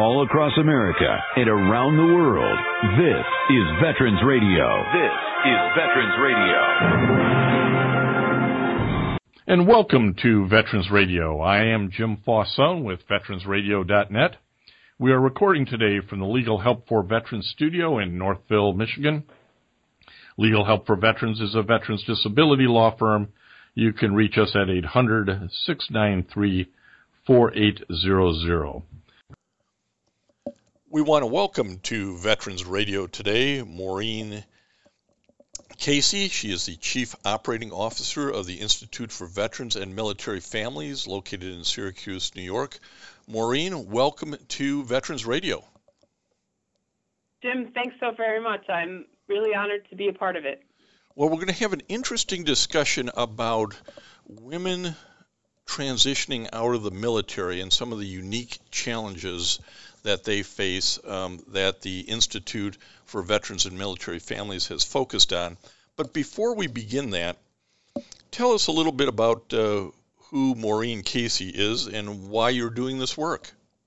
all across America and around the world. This is Veterans Radio. This is Veterans Radio. And welcome to Veterans Radio. I am Jim Fauson with VeteransRadio.net. We are recording today from the Legal Help for Veterans studio in Northville, Michigan. Legal Help for Veterans is a veterans disability law firm. You can reach us at 800-693-4800. We want to welcome to Veterans Radio today Maureen Casey. She is the Chief Operating Officer of the Institute for Veterans and Military Families located in Syracuse, New York. Maureen, welcome to Veterans Radio. Jim, thanks so very much. I'm really honored to be a part of it. Well, we're going to have an interesting discussion about women transitioning out of the military and some of the unique challenges that they face that the Institute for Veterans and Military Families has focused on. But before we begin that, tell us a little bit about who Maureen Casey is and why you're doing this work.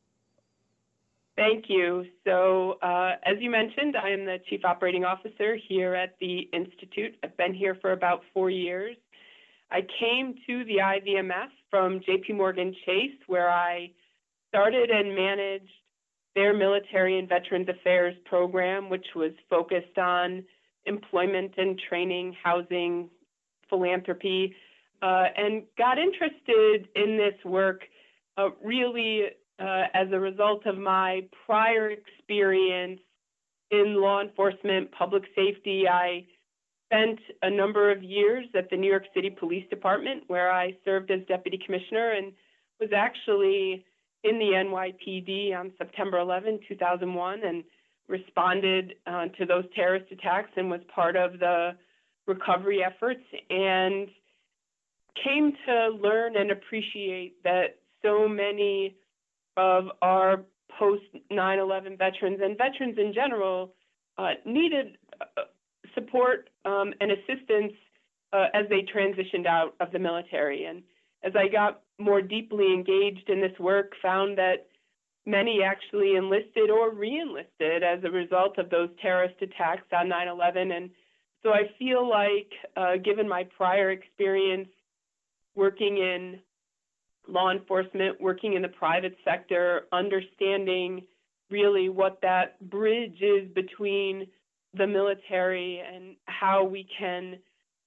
Thank you. So, as you mentioned, I am the Chief Operating Officer here at the Institute. I've been here for about 4 years. I came to the IVMF from JP Morgan Chase, where I started and managed their Military and Veterans Affairs program, which was focused on employment and training, housing, philanthropy, and got interested in this work really as a result of my prior experience in law enforcement, public safety. I spent a number of years at the New York City Police Department, where I served as Deputy Commissioner and was actually in the NYPD on September 11, 2001, and responded to those terrorist attacks and was part of the recovery efforts, and came to learn and appreciate that so many of our post-9/11 veterans and veterans in general needed support and assistance as they transitioned out of the military. And as I got more deeply engaged in this work, found that many actually enlisted or re-enlisted as a result of those terrorist attacks on 9/11. And so I feel like, given my prior experience working in law enforcement, working in the private sector, understanding really what that bridge is between the military and how we can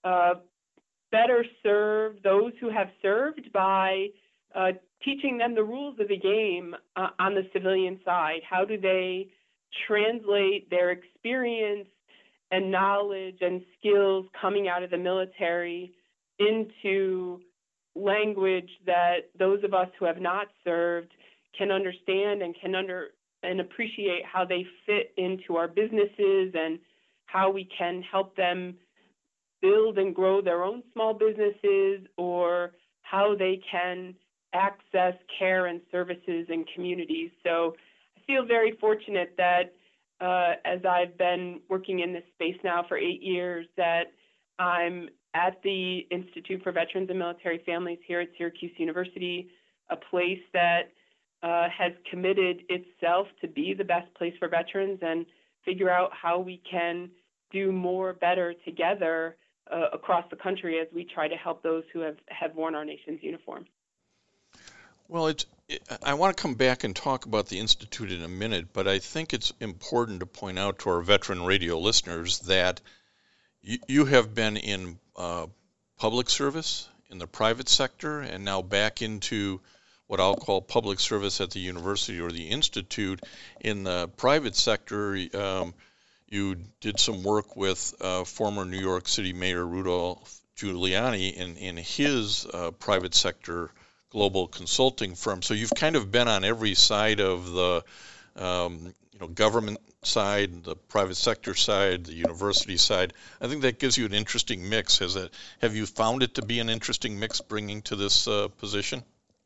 better serve those who have served by teaching them the rules of the game on the civilian side. How do they translate their experience and knowledge and skills coming out of the military into language that those of us who have not served can understand and and appreciate how they fit into our businesses and how we can help them build and grow their own small businesses, or how they can access care and services in communities. So I feel very fortunate that as I've been working in this space now for 8 years, that I'm at the Institute for Veterans and Military Families here at Syracuse University, a place that has committed itself to be the best place for veterans and figure out how we can do more better together across the country as we try to help those who have worn our nation's uniform. Well, I want to come back and talk about the Institute in a minute, but I think it's important to point out to our veteran radio listeners that you have been in public service in the private sector and now back into what I'll call public service at the university or the institute. In the private sector, you did some work with former New York City Mayor Rudolph Giuliani in his private sector global consulting firm. So you've kind of been on every side of the government side, the private sector side, the university side. I think that gives you an interesting mix. Have you found it to be an interesting mix bringing to this position?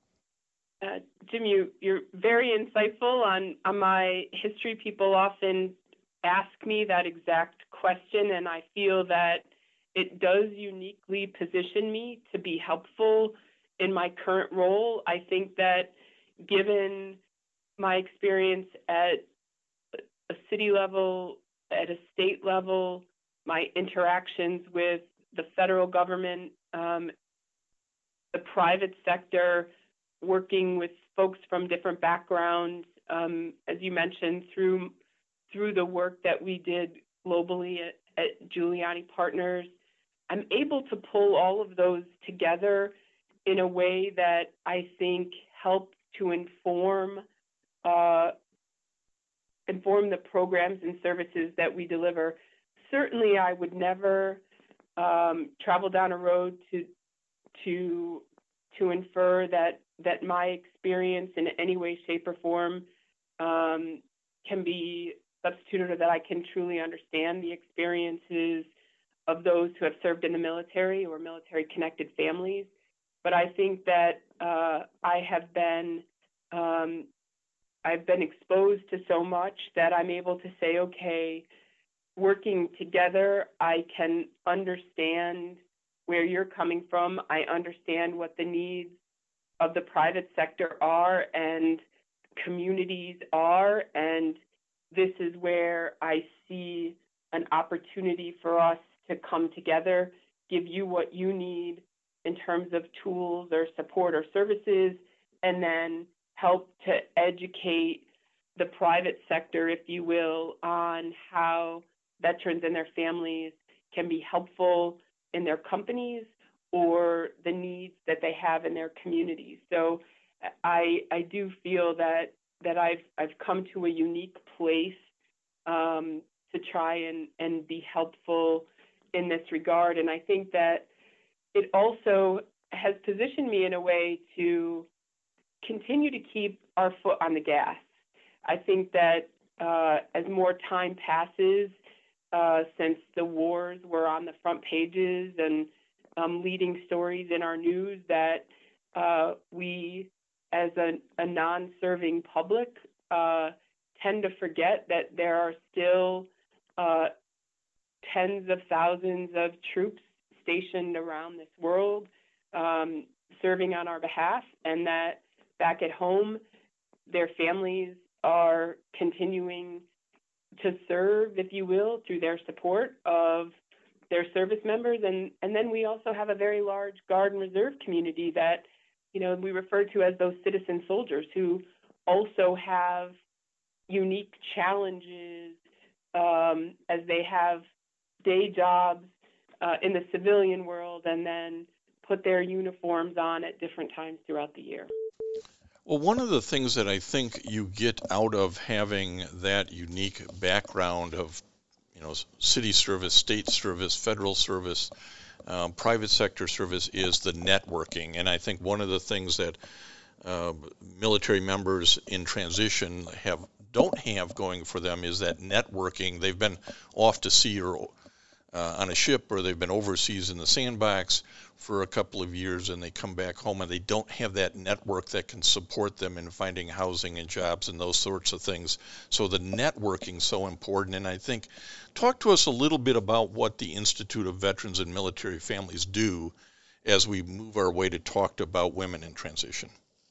Jim, you're very insightful on my history. People often ask me that exact question, and I feel that it does uniquely position me to be helpful in my current role. I think that given my experience at a city level, at a state level, my interactions with the federal government, the private sector, working with folks from different backgrounds, as you mentioned, through the work that we did globally at Giuliani Partners, I'm able to pull all of those together in a way that I think help to inform the programs and services that we deliver. Certainly, I would never travel down a road to infer that my experience in any way, shape, or form can be substituted, or that I can truly understand the experiences of those who have served in the military or military-connected families. But I think that I've been exposed to so much that I'm able to say, okay, working together, I can understand where you're coming from. I understand what the needs of the private sector are and communities are, and this is where I see an opportunity for us to come together, give you what you need in terms of tools or support or services, and then help to educate the private sector, if you will, on how veterans and their families can be helpful in their companies or the needs that they have in their communities. So I do feel that I've come to a unique place to try and be helpful in this regard. And I think that it also has positioned me in a way to continue to keep our foot on the gas. I think that as more time passes, since the wars were on the front pages and leading stories in our news, that we, as a non-serving public, tend to forget that there are still tens of thousands of troops stationed around this world serving on our behalf, and that back at home, their families are continuing to serve, if you will, through their support of their service members. And then we also have a very large Guard and Reserve community that, we refer to as those citizen soldiers, who also have unique challenges as they have day jobs in the civilian world and then put their uniforms on at different times throughout the year. Well, one of the things that I think you get out of having that unique background of, city service, state service, federal service, private sector service is the networking. And I think one of the things that military members in transition don't have going for them is that networking. They've been off to sea or on a ship, or they've been overseas in the sandbox for a couple of years, and they come back home and they don't have that network that can support them in finding housing and jobs and those sorts of things. So the networking is so important. And I think, talk to us a little bit about what the Institute of Veterans and Military Families do as we move our way to talk about women in transition.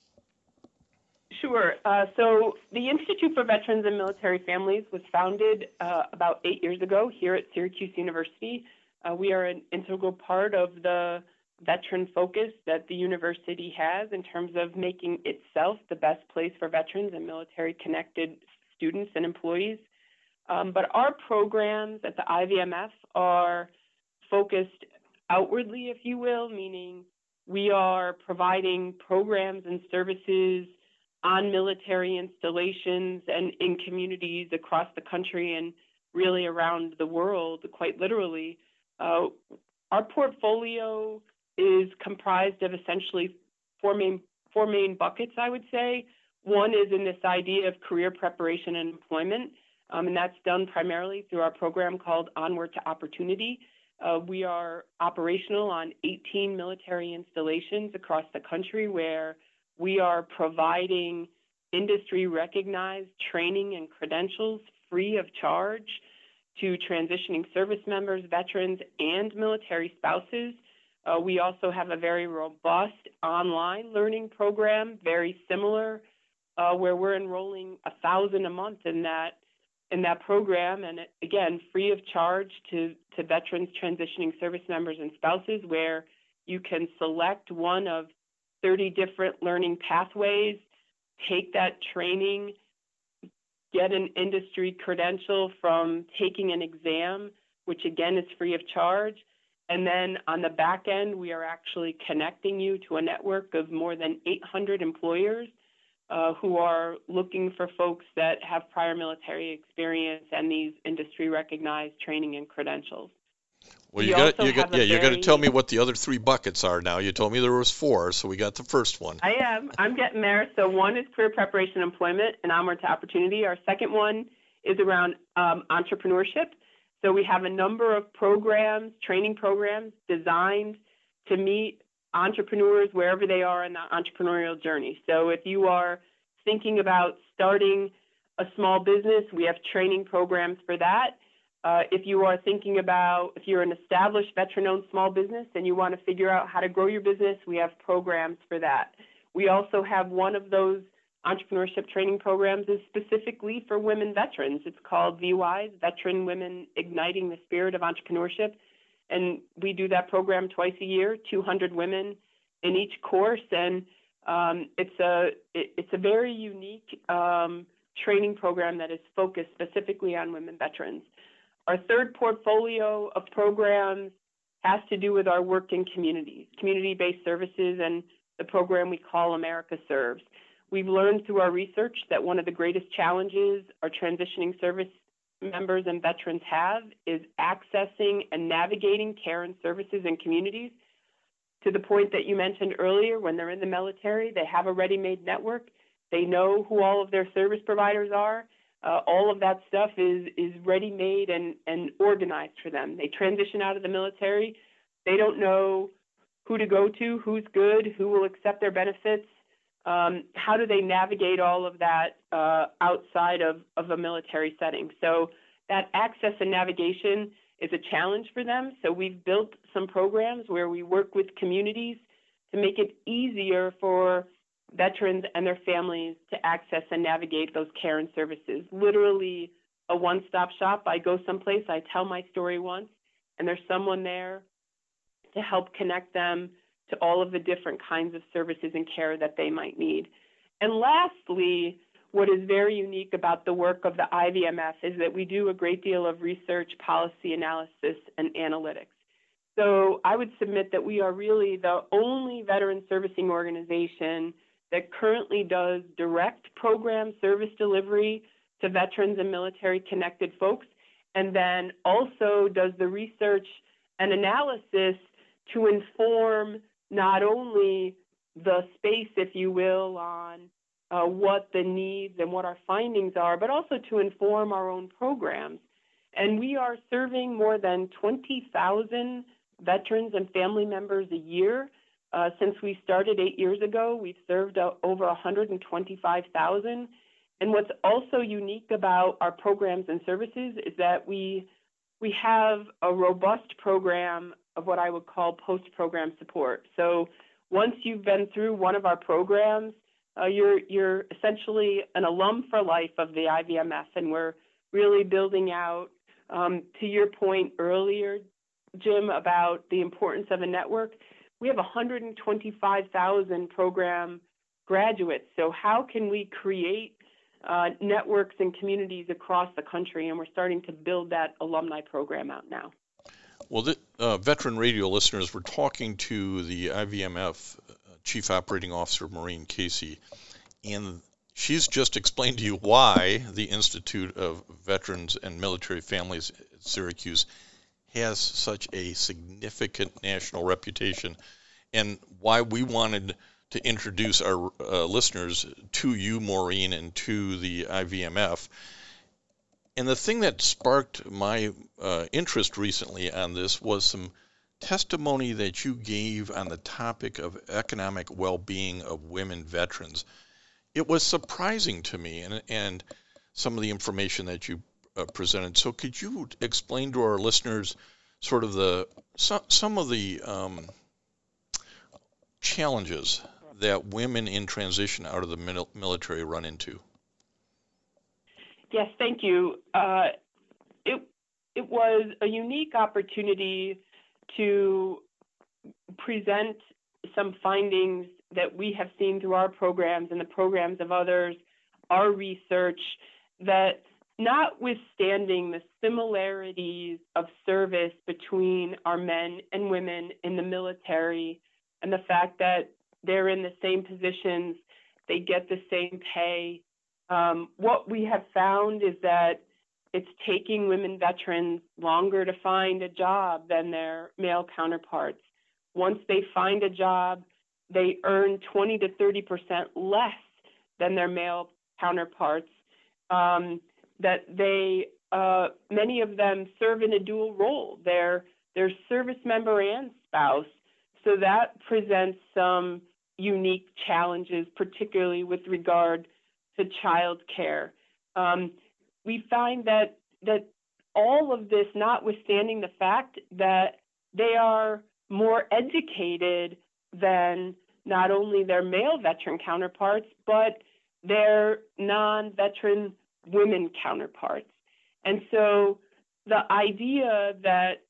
Sure. So the Institute for Veterans and Military Families was founded about 8 years ago here at Syracuse University. We are an integral part of the veteran focus that the university has in terms of making itself the best place for veterans and military-connected students and employees. But our programs at the IVMF are focused outwardly, if you will, meaning we are providing programs and services on military installations and in communities across the country and really around the world, quite literally. Our portfolio is comprised of essentially four main buckets, I would say. One is in this idea of career preparation and employment, and that's done primarily through our program called Onward to Opportunity. We are operational on 18 military installations across the country where we are providing industry-recognized training and credentials free of charge to transitioning service members, veterans, and military spouses. We also have a very robust online learning program, very similar where we're enrolling 1,000 a month in that program, and again, free of charge to veterans, transitioning service members, and spouses, where you can select one of 30 different learning pathways, take that training, get an industry credential from taking an exam, which again is free of charge. And then on the back end, we are actually connecting you to a network of more than 800 employers who are looking for folks that have prior military experience and these industry recognized training and credentials. Well, you got to tell me what the other 3 buckets are now. You told me there was 4, so we got the first one. I'm getting there. So one is career preparation, employment, and onward to opportunity. Our second one is around entrepreneurship. So we have a number of programs, training programs designed to meet entrepreneurs wherever they are in the entrepreneurial journey. So if you are thinking about starting a small business, we have training programs for that. If you are thinking about, if you're an established veteran-owned small business and you want to figure out how to grow your business, we have programs for that. We also have one of those entrepreneurship training programs is specifically for women veterans. It's called VWISE, Veteran Women Igniting the Spirit of Entrepreneurship. And we do that program twice a year, 200 women in each course. And it's a very unique training program that is focused specifically on women veterans. Our third portfolio of programs has to do with our work in communities, community-based services, and the program we call America Serves. We've learned through our research that one of the greatest challenges our transitioning service members and veterans have is accessing and navigating care and services in communities. To the point that you mentioned earlier, when they're in the military, they have a ready-made network. They know who all of their service providers are. All of that stuff is ready-made and organized for them. They transition out of the military. They don't know who to go to, who's good, who will accept their benefits. How do they navigate all of that outside of a military setting? So that access and navigation is a challenge for them. So we've built some programs where we work with communities to make it easier for veterans and their families to access and navigate those care and services. Literally a one-stop shop. I go someplace, I tell my story once, and there's someone there to help connect them to all of the different kinds of services and care that they might need. And lastly, what is very unique about the work of the IVMF is that we do a great deal of research, policy analysis, and analytics. So I would submit that we are really the only veteran servicing organization that currently does direct program service delivery to veterans and military-connected folks, and then also does the research and analysis to inform not only the space, if you will, on what the needs and what our findings are, but also to inform our own programs. And we are serving more than 20,000 veterans and family members a year. Since we started 8 years ago, we've served over 125,000. And what's also unique about our programs and services is that we have a robust program of what I would call post-program support. So once you've been through one of our programs, you're essentially an alum for life of the IVMF, and we're really building out, to your point earlier, Jim, about the importance of a network. We have 125,000 program graduates. So how can we create networks and communities across the country? And we're starting to build that alumni program out now. Well, veteran radio listeners, we're talking to the IVMF Chief Operating Officer, Maureen Casey, and she's just explained to you why the Institute of Veterans and Military Families at Syracuse has such a significant national reputation, and why we wanted to introduce our listeners to you, Maureen, and to the IVMF. And the thing that sparked my interest recently on this was some testimony that you gave on the topic of economic well-being of women veterans. It was surprising to me, and some of the information that you presented. So could you explain to our listeners sort of some of the challenges that women in transition out of the military run into? Yes, thank you. It was a unique opportunity to present some findings that we have seen through our programs and the programs of others, our research, that notwithstanding the similarities of service between our men and women in the military and the fact that they're in the same positions, they get the same pay, what we have found is that it's taking women veterans longer to find a job than their male counterparts. Once they find a job, they earn 20 to 30% less than their male counterparts. That they, many of them serve in a dual role. They're service member and spouse. So that presents some unique challenges, particularly with regard to child care. We find that all of this, notwithstanding the fact that they are more educated than not only their male veteran counterparts, but their non-veteran women counterparts. And so the idea that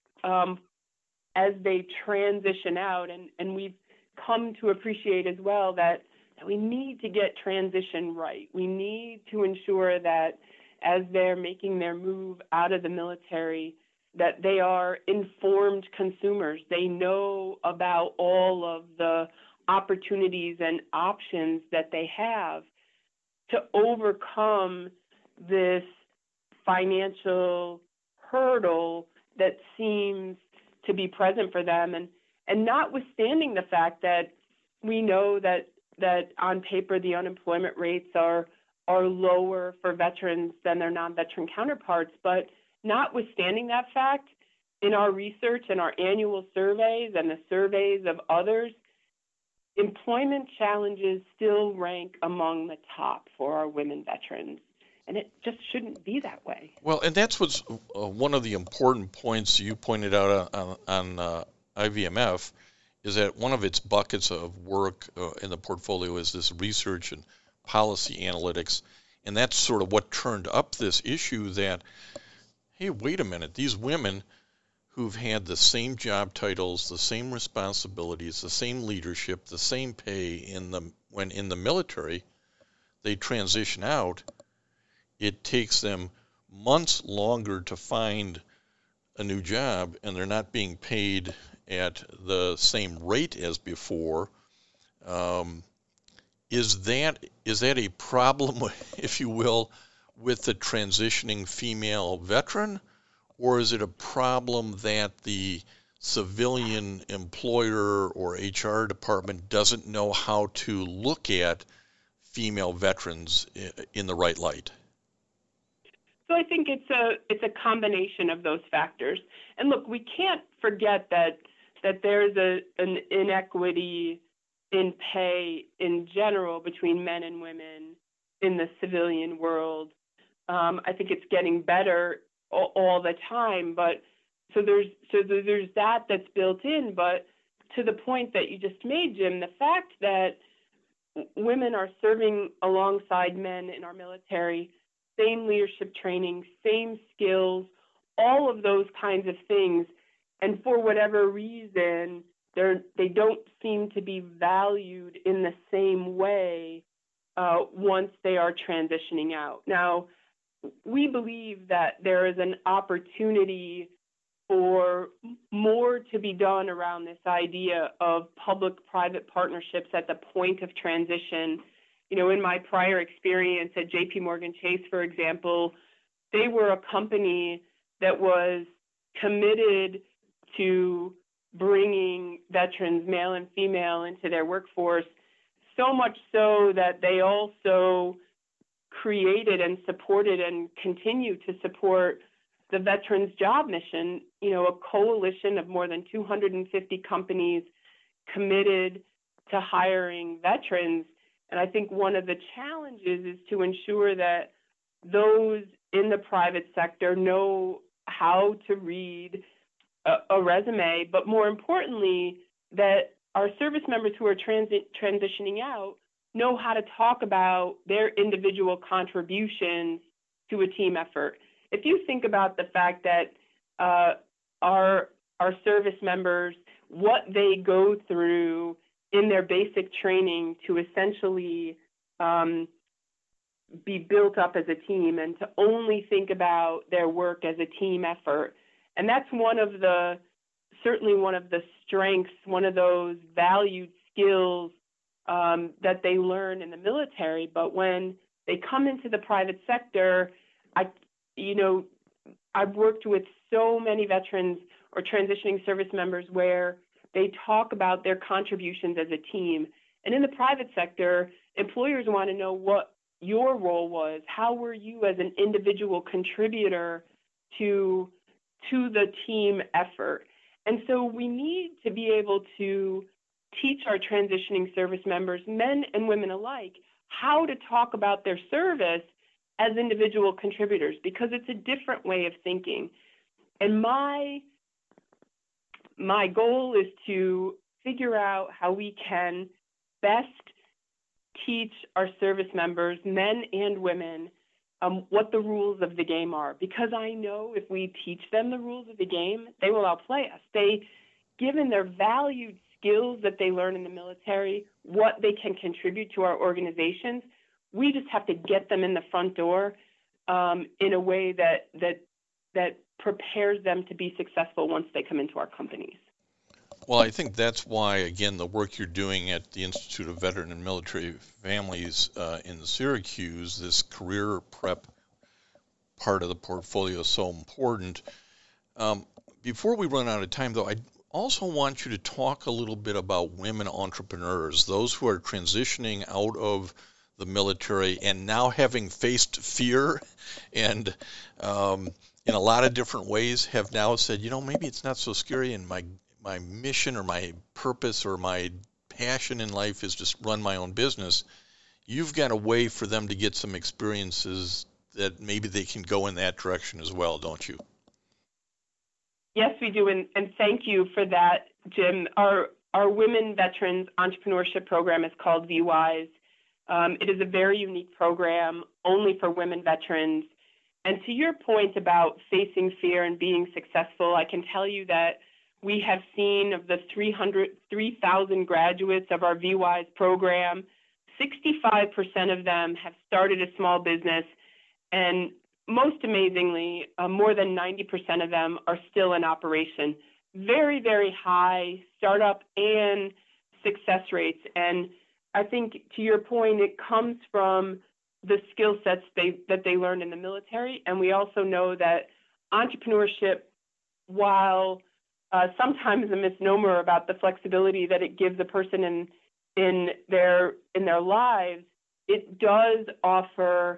as they transition out, and we've come to appreciate as well that we need to get transition right. We need to ensure that as they're making their move out of the military, that they are informed consumers. They know about all of the opportunities and options that they have to overcome this financial hurdle that seems to be present for them. And notwithstanding the fact that we know that on paper the unemployment rates are lower for veterans than their non-veteran counterparts, but notwithstanding that fact, in our research and our annual surveys and the surveys of others, employment challenges still rank among the top for our women veterans. And it just shouldn't be that way. Well, and that's what's one of the important points you pointed out on IVMF, is that one of its buckets of work in the portfolio is this research and policy analytics. And that's sort of what turned up this issue that, hey, wait a minute, these women who've had the same job titles, the same responsibilities, the same leadership, the same pay when in the military, they transition out, it takes them months longer to find a new job, and they're not being paid at the same rate as before. Is that a problem, if you will, with the transitioning female veteran, or is it a problem that the civilian employer or HR department doesn't know how to look at female veterans in the right light? So I think it's a combination of those factors. And look, we can't forget that there's an inequity in pay in general between men and women in the civilian world. I think it's getting better all the time, but so there's that that's built in. But to the point that you just made, Jim, the fact that women are serving alongside men in our military, same leadership training, same skills, all of those kinds of things, and for whatever reason, they don't seem to be valued in the same way once they are transitioning out. Now, we believe that there is an opportunity for more to be done around this idea of public-private partnerships at the point of transition. You know, in my prior experience at JP Morgan Chase, for example, they were a company that was committed to bringing veterans, male and female, into their workforce, so much so that they also created and supported and continue to support the Veterans Job Mission, you know, a coalition of more than 250 companies committed to hiring veterans. And I think one of the challenges is to ensure that those in the private sector know how to read a resume, but more importantly, that our service members who are transitioning out know how to talk about their individual contributions to a team effort. If you think about the fact that our service members, what they go through in their basic training to essentially be built up as a team and to only think about their work as a team effort. And that's certainly one of the strengths, one of those valued skills that they learn in the military. But when they come into the private sector, I've worked with so many veterans or transitioning service members where they talk about their contributions as a team. And in the private sector, employers want to know what your role was. How were you as an individual contributor to the team effort? And so we need to be able to teach our transitioning service members, men and women alike, how to talk about their service as individual contributors, because it's a different way of thinking. And my goal is to figure out how we can best teach our service members, men and women, what the rules of the game are. Because I know if we teach them the rules of the game, they will outplay us. Given their valued skills that they learn in the military, what they can contribute to our organizations, we just have to get them in the front door in a way that prepares them to be successful once they come into our companies. Well, I think that's why, again, the work you're doing at the Institute of Veteran and Military Families in Syracuse, this career prep part of the portfolio is so important. Before we run out of time, though, I also want you to talk a little bit about women entrepreneurs, those who are transitioning out of the military and now having faced fear and in a lot of different ways have now said, maybe it's not so scary, and my mission or my purpose or my passion in life is just run my own business. You've got a way for them to get some experiences that maybe they can go in that direction as well, don't you? Yes, we do, and thank you for that, Jim. Our Women Veterans Entrepreneurship Program is called VWise. It is a very unique program only for women veterans. And to your point about facing fear and being successful, I can tell you that we have seen of the 3,000 graduates of our VWise program, 65% of them have started a small business, and most amazingly, more than 90% of them are still in operation. Very, very high startup and success rates. And I think, to your point, it comes from the skill sets that they learned in the military. And we also know that entrepreneurship, while sometimes a misnomer about the flexibility that it gives a person in their lives, it does offer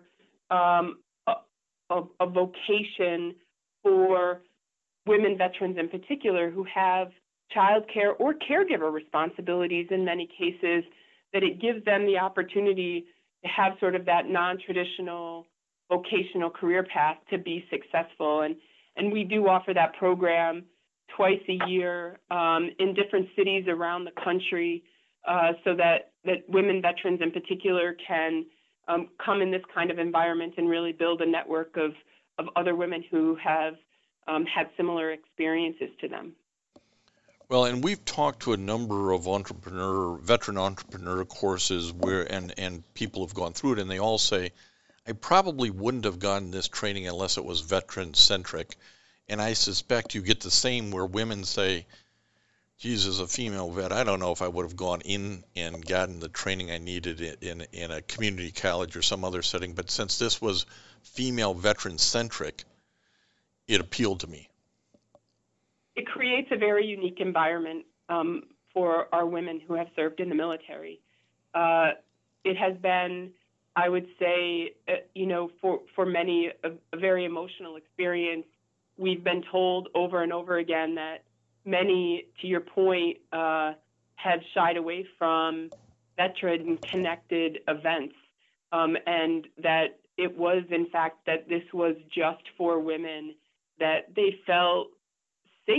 a vocation for women veterans in particular who have childcare or caregiver responsibilities in many cases, that it gives them the opportunity to have sort of that non-traditional vocational career path to be successful. And we do offer that program twice a year in different cities around the country so that women veterans in particular can come in this kind of environment and really build a network of other women who have had similar experiences to them. Well, and we've talked to a number of veteran entrepreneur courses and people have gone through it, and they all say, I probably wouldn't have gotten this training unless it was veteran-centric. And I suspect you get the same where women say, geez, as a female vet, I don't know if I would have gone in and gotten the training I needed in a community college or some other setting. But since this was female veteran-centric, it appealed to me. It creates a very unique environment for our women who have served in the military. It has been, I would say, for many, a very emotional experience. We've been told over and over again that many, to your point, have shied away from veteran-connected events, and that it was, in fact, that this was just for women, that they felt safe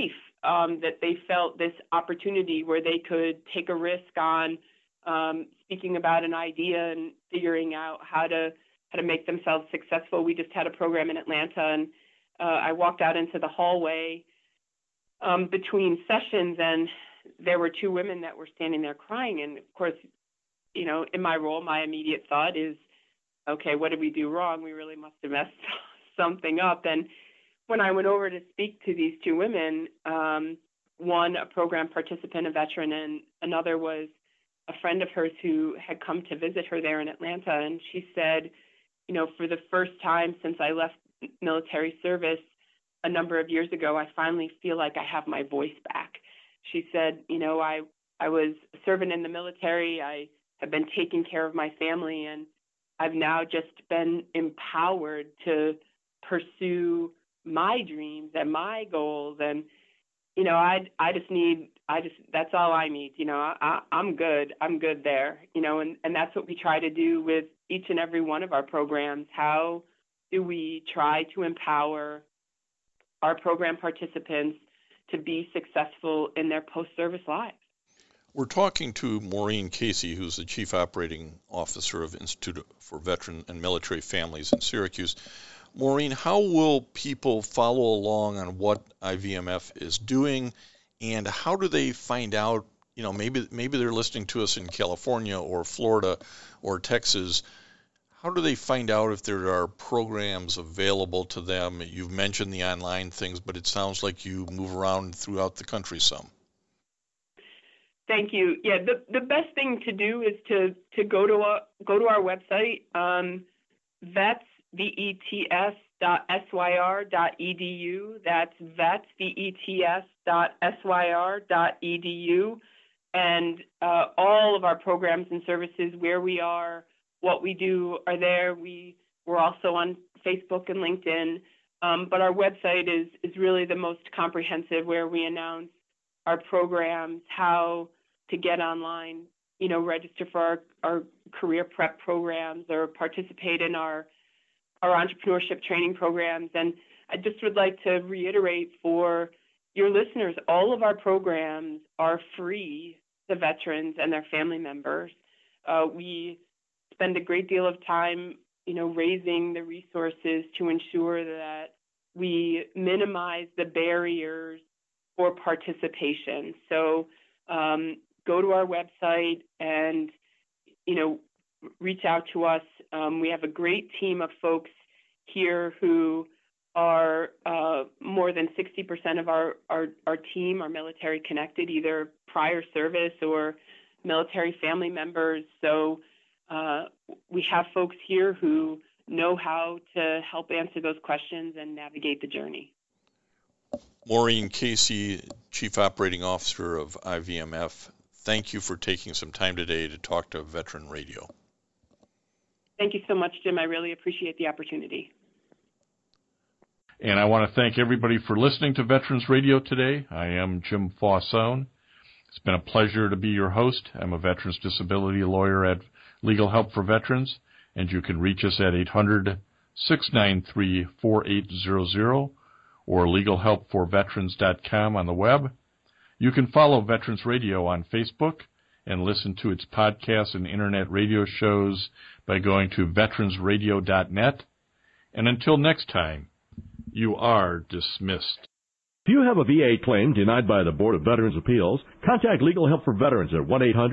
that they felt this opportunity where they could take a risk on speaking about an idea and figuring out how to make themselves successful. We just had a program in Atlanta, and I walked out into the hallway between sessions, and there were two women that were standing there crying. And of course, you know, in my role, my immediate thought is, okay, what did we do wrong? We really must have messed something up. And when I went over to speak to these two women, one a program participant, a veteran, and another was a friend of hers who had come to visit her there in Atlanta. And she said, you know, for the first time since I left military service a number of years ago, I finally feel like I have my voice back. She said, you know, I was a servant in the military. I have been taking care of my family, and I've now just been empowered to pursue my dreams and my goals. And, you know, that's all I need. You know, I'm good. I'm good there, you know, and that's what we try to do with each and every one of our programs. How do we try to empower our program participants to be successful in their post-service lives? We're talking to Maureen Casey, who's the Chief Operating Officer of Institute for Veteran and Military Families in Syracuse. Maureen, how will people follow along on what IVMF is doing, and how do they find out, you know, maybe they're listening to us in California or Florida or Texas. How do they find out if there are programs available to them? You've mentioned the online things, but it sounds like you move around throughout the country some. Thank you. Yeah, the best thing to do is to go to our website, vets.syr.edu. That's vets.syr.edu, and all of our programs and services, where we are, what we do, are there. We're also on Facebook and LinkedIn, but our website is really the most comprehensive, where we announce our programs, how to get online, you know, register for our career prep programs or participate in our entrepreneurship training programs. And I just would like to reiterate for your listeners, all of our programs are free to veterans and their family members. We spend a great deal of time, you know, raising the resources to ensure that we minimize the barriers for participation. So go to our website and, you know, reach out to us. We have a great team of folks here who are more than 60% of our team are military connected, either prior service or military family members. So we have folks here who know how to help answer those questions and navigate the journey. Maureen Casey, Chief Operating Officer of IVMF, thank you for taking some time today to talk to Veteran Radio. Thank you so much, Jim. I really appreciate the opportunity. And I want to thank everybody for listening to Veterans Radio today. I am Jim Faussone. It's been a pleasure to be your host. I'm a veterans disability lawyer at Legal Help for Veterans, and you can reach us at 800-693-4800 or legalhelpforveterans.com on the web. You can follow Veterans Radio on Facebook and listen to its podcasts and internet radio shows by going to veteransradio.net. And until next time, you are dismissed. If you have a VA claim denied by the Board of Veterans' Appeals, contact Legal Help for Veterans at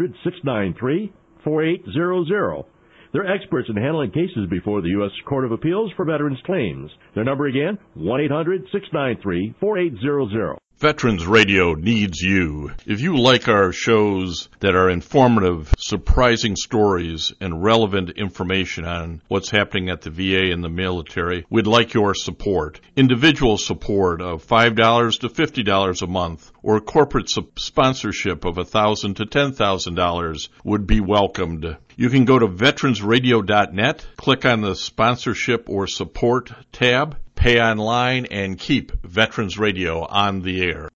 1-800-693-4800. They're experts in handling cases before the U.S. Court of Appeals for Veterans Claims. Their number again, 1-800-693-4800. Veterans Radio needs you. If you like our shows that are informative, surprising stories, and relevant information on what's happening at the VA and the military, we'd like your support. Individual support of $5 to $50 a month or corporate sponsorship of $1,000 to $10,000 would be welcomed. You can go to veteransradio.net, click on the sponsorship or support tab, pay online, and keep Veterans Radio on the air.